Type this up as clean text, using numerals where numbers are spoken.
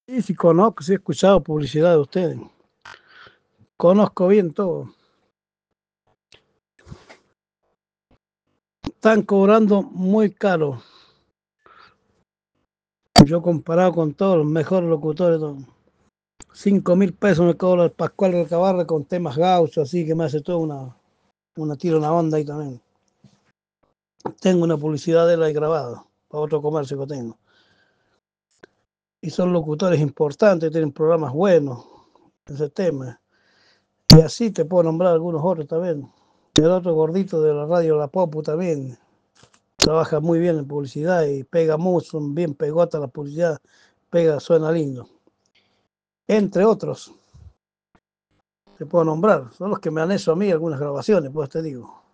Y si conozco, si he escuchado publicidad de ustedes. Conozco bien todo. Están cobrando muy caro. Yo comparado con todos los mejores locutores, 5.000 pesos me cobra el Pascual Recabarre con temas gauchos, así que me hace toda una onda ahí también. Tengo una publicidad de él ahí grabada, para otro comercio que tengo. Y son locutores importantes, tienen programas buenos, ese tema. Y así te puedo nombrar algunos otros también. El otro gordito de la radio La Popu también trabaja muy bien en publicidad y pega mucho, bien pegota la publicidad, pega, suena lindo. Entre otros, te puedo nombrar, son los que me han hecho a mí algunas grabaciones, pues te digo.